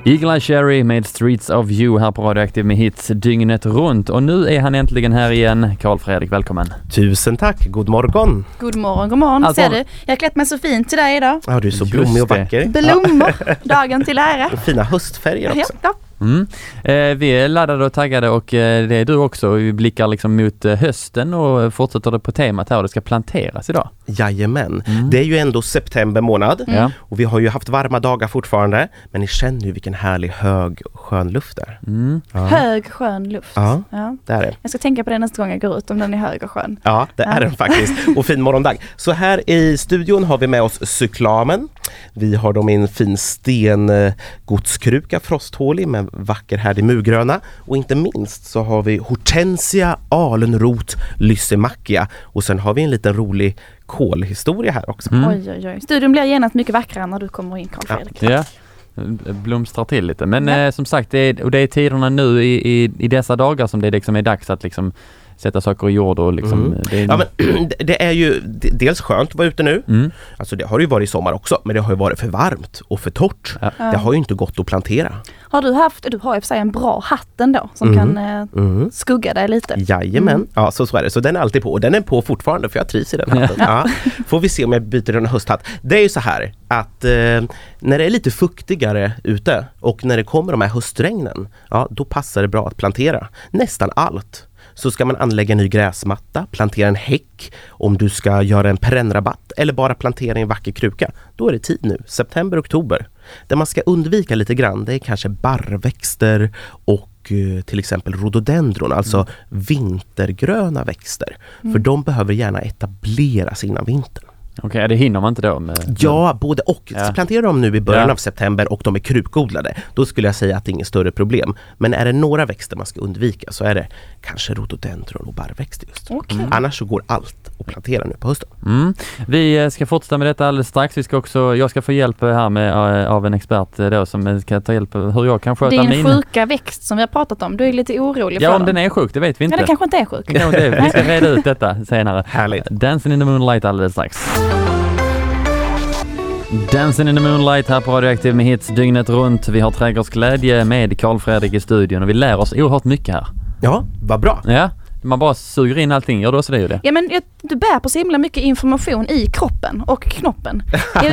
Eagle Eye Cherry med Streets of You här på Radioaktiv med hits dygnet runt. Och nu är han äntligen här igen. Carl Fredrik, välkommen. Tusen tack, god morgon. God morgon, god morgon. Alltså, ser du? Jag har klätt mig så fint till dig idag. Ja, du är så blommig och vacker. Blommor, dagen till ära. Och fina höstfärger också. Ja. Vi är laddade och taggade och det är du också. Vi blickar liksom mot hösten och fortsätter på temat här och det ska planteras idag. Jajamän. Det är ju ändå september månad och vi har ju haft varma dagar fortfarande, men ni känner ju vilken härlig hög skön luft där. Ja. Hög skön luft. Ja, det är det. Jag ska tänka på det nästa gång jag går ut, om den är hög och skön. Ja, det är den faktiskt. Och fin morgondag. Så här i studion har vi med oss cyklamen. Vi har dem i en fin stengodskruka, frosthålig med vacker härdig murgröna. Och inte minst så har vi hortensia, alenrot, lysimackia. Och sen har vi en liten rolig kolhistoria här också. Oj. Studion blir genast mycket vackrare när du kommer in, Carl Fredrik. Ja. Blomstrar till lite. Men som sagt, det är tiderna nu i dessa dagar som det liksom är dags att liksom sätta saker i jord och liksom... Ja, men det är ju dels skönt att vara ute nu. Alltså det har ju varit i sommar också, men det har ju varit för varmt och för torrt. Ja. Det har ju inte gått att plantera. Du har ju för sig en bra hatt ändå som kan skugga dig lite. Jajamän, ja så är det. Så den är alltid på och den är på fortfarande för jag trivs i den hatten. Ja. Får vi se om jag byter en hösthatt. Det är ju så här att när det är lite fuktigare ute och när det kommer de här höstregnen, ja då passar det bra att plantera nästan allt. Så ska man anlägga en ny gräsmatta, plantera en häck, om du ska göra en perennrabatt eller bara plantera en vacker kruka. Då är det tid nu, september, oktober. Det man ska undvika lite grann, det är kanske barrväxter och till exempel rhododendron, alltså vintergröna växter. För de behöver gärna etableras innan vintern. Okej, det hinner man inte då? Ja, både och. Så planterar de nu i början av september och de är krukodlade, då skulle jag säga att det är inget större problem. Men är det några växter man ska undvika så är det kanske rhododendron och barrväxter just. Annars så går allt att plantera nu på hösten. Vi ska fortsätta med detta alldeles strax. Jag ska få hjälp här av en expert då, som ska ta hjälp hur jag kan sköta min... Det är en sjuka växt som vi har pratat om. Du är lite orolig för om den är sjuk, det vet vi inte. Ja, det kanske inte är sjuk. Vi ska reda ut detta senare. Härligt. Dancing in the Moonlight alldeles strax. Dancing in the Moonlight här på Radioaktiv med hits dygnet runt. Vi har trädgårdsglädje med Carl Fredrik i studion och vi lär oss oerhört mycket här. Ja, vad bra. Ja, man bara suger in allting. Gör du också det ju det? Ja, men du bär på så himla mycket information i kroppen och knoppen.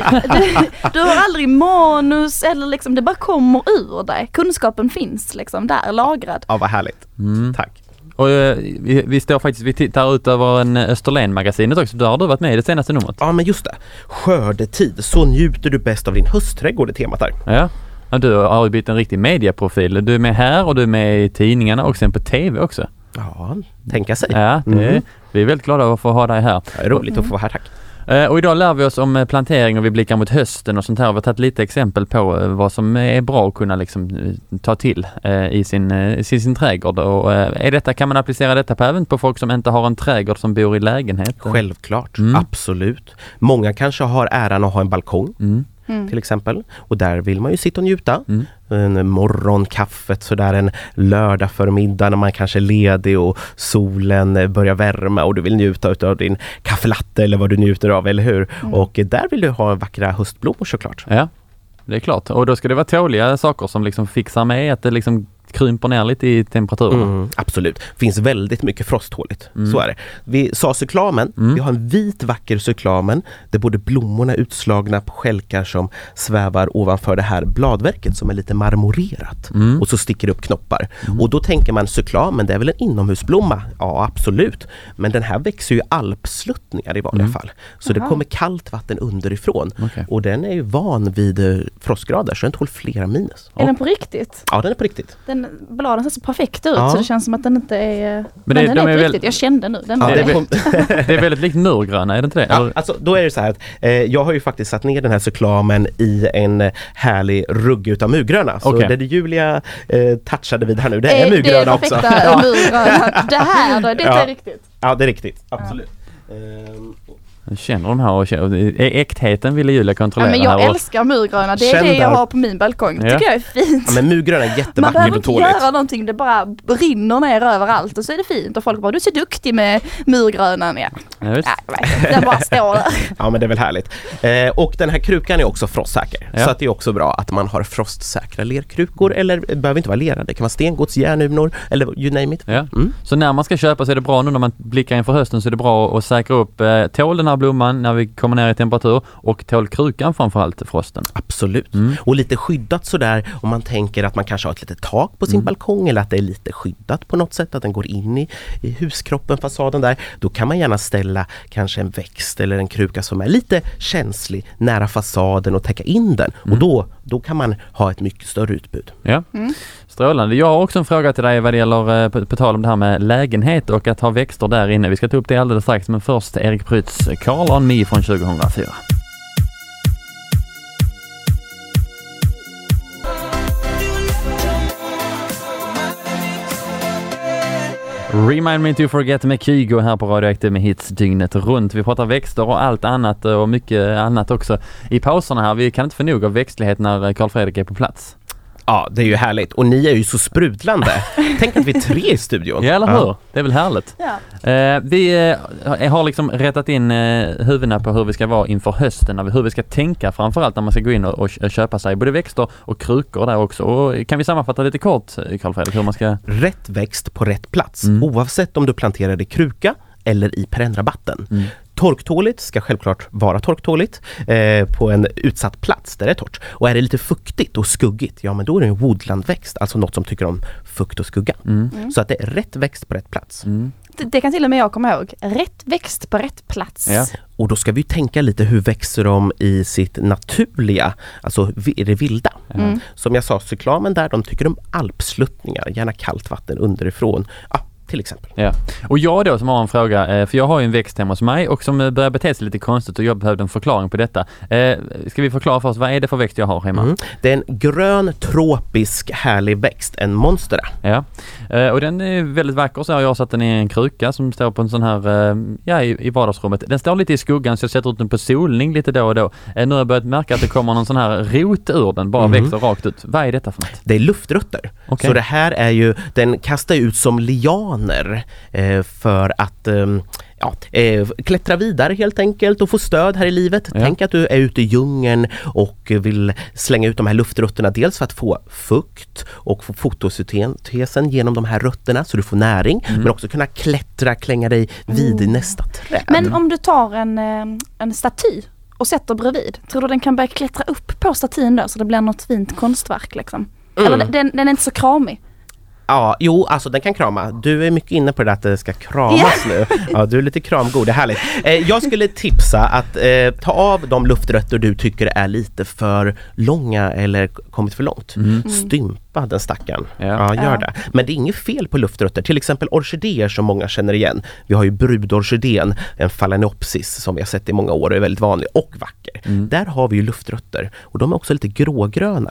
Du har aldrig manus eller liksom, det bara kommer ur dig. Kunskapen finns liksom där lagrad. Ja, vad härligt. Tack. Och vi tittar ut över en Österlen-magasinet också. Där har du varit med i det senaste numret. Ja, men just det. Skördetid. Så njuter du bäst av din höstträdgård, är temat där. Ja, du har ju blivit en riktig medieprofil. Du är med här och du är med i tidningarna och sen på tv också. Ja, tänka sig. Ja, vi är väldigt glada att få ha dig här. Ja, roligt att få vara här, tack. Och idag lär vi oss om plantering och vi blickar mot hösten och sånt här. Vi har tagit lite exempel på vad som är bra att kunna liksom ta till i sin trädgård. Och kan man applicera detta även på folk som inte har en trädgård som bor i lägenhet? Självklart, absolut. Många kanske har äran att ha en balkong. Till exempel. Och där vill man ju sitta och njuta. En morgonkaffet sådär en lördag förmiddag när man kanske är ledig och solen börjar värma och du vill njuta av din kaffelatte eller vad du njuter av, eller hur? Och där vill du ha vackra höstblommor såklart. Ja, det är klart. Och då ska det vara tåliga saker som liksom fixar med att det liksom krymper ner lite i temperaturen. Absolut. Finns väldigt mycket frosthåligt. Så är det. Vi sa cyklamen. Vi har en vit vacker cyklamen där både blommorna är utslagna på skälkar som svävar ovanför det här bladverket som är lite marmorerat. Och så sticker det upp knoppar. Och då tänker man cyklamen, det är väl en inomhusblomma? Ja, absolut. Men den här växer ju i alpsluttningar i vanliga fall. Så det kommer kallt vatten underifrån. Och den är ju van vid frostgrader så den tål flera minus. Är den på riktigt? Ja, den är på riktigt. Bladen ser så perfekt ut så det känns som att den inte är... Men den är på riktigt. Jag kände nu. Det är väldigt likt murgröna, är det inte det? Ja, alltså, då är det så här att jag har ju faktiskt satt ner den här cyklamen i en härlig rugg utav murgröna. Så det Julia touchade vid här nu, det är murgröna också. Det är murgröna. Det här då, det är riktigt. Ja, det är riktigt. Absolut. Jag känner de här och äktheten ville Julia kontrollera. Ja, men jag här älskar murgröna. Det är det jag har på min balkong. Det tycker jag är fint. Ja, men murgröna är jättevackert. Man behöver och inte tåligt. göra någonting. Det bara rinner ner överallt och så är det fint. Och folk bara, du är så duktig med murgrönan. Ja, Ja, visst. den bara står där. Ja, men det är väl härligt. Och den här krukan är också frostsäker. Ja. Så att det är också bra att man har frostsäkra lerkrukor. Eller det behöver inte vara lerade. Det kan vara stengods, järnurnor eller you name it. Ja. Så när man ska köpa så är det bra nu när man blickar inför hösten så är det bra att säkra upp tål den här blomman när vi kommer ner i temperatur och tål krukan framförallt frosten. Absolut. Och lite skyddat sådär om man tänker att man kanske har ett litet tak på sin balkong eller att det är lite skyddat på något sätt, att den går in i huskroppen, fasaden där. Då kan man gärna ställa kanske en växt eller en kruka som är lite känslig nära fasaden och täcka in den. Och då kan man ha ett mycket större utbud. Ja, strålande. Jag har också en fråga till dig vad det gäller på tal om det här med lägenhet och att ha växter där inne. Vi ska ta upp det alldeles strax, men först Erik Prytz, Call on Me från 2004. Remind me to forget med Kygo här på Radio Aktiv med hits dygnet runt. Vi pratar växter och allt annat och mycket annat också i pauserna här. Vi kan inte få nog av växtlighet när Carl Fredrik är på plats. Ja, det är ju härligt. Och ni är ju så sprudlande. Tänk att vi är 3 i studion. Ja, eller hur? Det är väl härligt. Ja. Vi har liksom rättat in huvudena på hur vi ska vara inför hösten. Hur vi ska tänka framförallt när man ska gå in och köpa sig både växter och krukor där också. Och kan vi sammanfatta lite kort, Carl Fredrik, hur man ska... Rätt växt på rätt plats. Oavsett om du planterar i kruka eller i perennrabatten. Torktåligt ska självklart vara torktåligt på en utsatt plats där det är torrt. Och är det lite fuktigt och skuggigt, ja men då är det en woodlandväxt, alltså något som tycker om fukt och skugga. Så att det är rätt växt på rätt plats. Det kan till och med jag komma ihåg. Rätt växt på rätt plats. Ja. Och då ska vi tänka lite hur växer de i sitt naturliga, alltså är det vilda. Som jag sa, cyklamen där, de tycker om alpsluttningar, gärna kallt vatten underifrån. Ja, till exempel. Ja. Och jag då som har en fråga, för jag har ju en växt hemma hos mig och som börjar bete sig lite konstigt och jag behövde en förklaring på detta. Ska vi förklara för oss, vad är det för växt jag har hemma? Det är en grön, tropisk, härlig växt, en monstera. Ja, och den är väldigt vacker, så jag har satt den i en kruka som står på en sån här, i vardagsrummet. Den står lite i skuggan så jag sätter ut den på solning lite då och då. Nu har jag börjat märka att det kommer någon sån här rot ur den, bara växer rakt ut. Vad är detta för något? Det är luftrötter. Okay. Så det här är ju, den kastar ut som lianer för att klättra vidare helt enkelt och få stöd här i livet. Ja. Tänk att du är ute i djungeln och vill slänga ut de här luftrötterna, dels för att få fukt och få fotosyntesen genom de här rötterna så du får näring, men också kunna klänga dig vid i nästa träd. Men om du tar en staty och sätter bredvid, tror du den kan börja klättra upp på statyn då så det blir något fint konstverk liksom? Eller den är inte så kramig? Ja, jo, alltså den kan krama. Du är mycket inne på det att det ska kramas nu. Ja, du är lite kramgod, det är härligt. Jag skulle tipsa att ta av de luftrötter du tycker är lite för långa eller kommit för långt. Stympa den stackaren. Ja, gör det. Men det är inget fel på luftrötter. Till exempel orkidéer som många känner igen. Vi har ju brudorkidén, en phalaenopsis som vi har sett i många år och är väldigt vanlig och vacker. Där har vi ju luftrötter och de är också lite grågröna.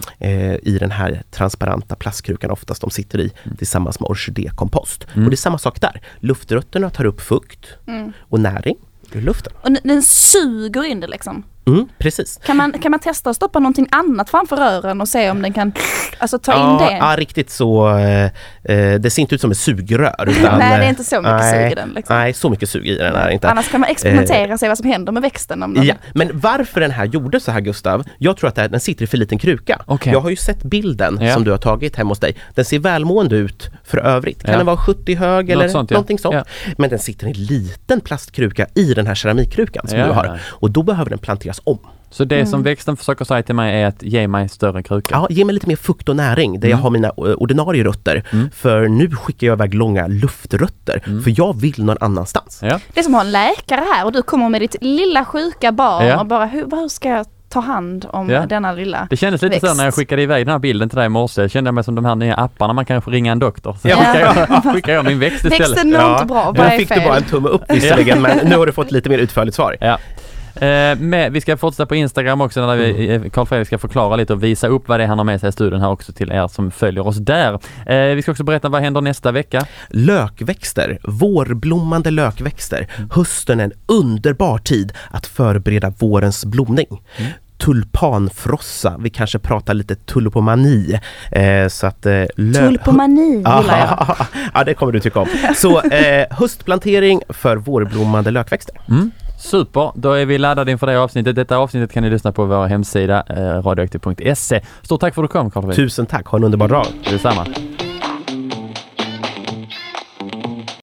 I den här transparenta plastkrukan oftast de sitter i tillsammans med orkidékompost. Och det är samma sak där. Luftrötterna tar upp fukt och näring ur luften. Och den suger in det liksom. Precis. Kan man testa att stoppa någonting annat framför rören och se om den kan ta in det? Ja, riktigt så. Det ser inte ut som ett sugrör. Utan, nej, det är inte så mycket sug i den. Liksom. Nej, så mycket sug i den är inte. Annars kan man experimentera och se vad som händer med växten. Ja, men varför den här gjorde så här, Gustav? Jag tror att den sitter i för liten kruka. Okay. Jag har ju sett bilden som du har tagit hemma hos dig. Den ser välmående ut för övrigt. Kan den vara 70 hög eller någonting sånt? Ja. Men den sitter i en liten plastkruka i den här keramikkrukan som du har. Och då behöver den planteras om. Så det som växten försöker säga till mig är att ge mig större kruka? Ja, ge mig lite mer fukt och näring där jag har mina ordinarie rötter. För nu skickar jag iväg långa luftrötter. För jag vill någon annanstans. Ja. Det är som att ha en läkare här och du kommer med ditt lilla sjuka barn och bara, hur ska jag ta hand om denna lilla Det kändes lite växt. Så när jag skickade iväg den här bilden till dig i morse. Kände jag mig som de här nya apparna man kan få ringa en doktor. Så skickar jag min växt istället. Växten mår inte bra. Nu fick du bara en tumme upp visserligen, men nu har du fått lite mer utförligt svar. Ja. Vi ska fortsätta på Instagram också när Carl Fredrik ska förklara lite och visa upp vad det är han har med sig i studion här också till er som följer oss där. Vi ska också berätta vad händer nästa vecka. Lökväxter, vårblommande lökväxter. Hösten är en underbar tid att förbereda vårens blomning. Tulpanfrossa, vi kanske pratar lite tulipomani. Så att tulipomani gillar jag. Ja, det kommer du tycka om. Så höstplantering för vårblommande lökväxter. Super, då är vi laddade inför det avsnittet. Detta avsnittet kan ni lyssna på vår hemsida radioaktiv.se. Stort tack för att du kom, Carl Fredrik. Tusen tack, ha en underbar dag. Detsamma.